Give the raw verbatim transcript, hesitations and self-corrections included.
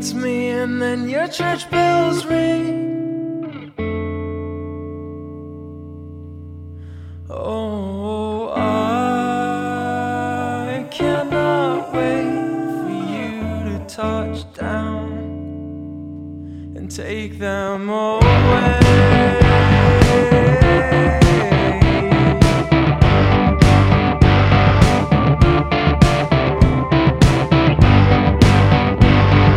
meets me, and then your church bells ring. Oh, I cannot wait for you to touch down and take them away.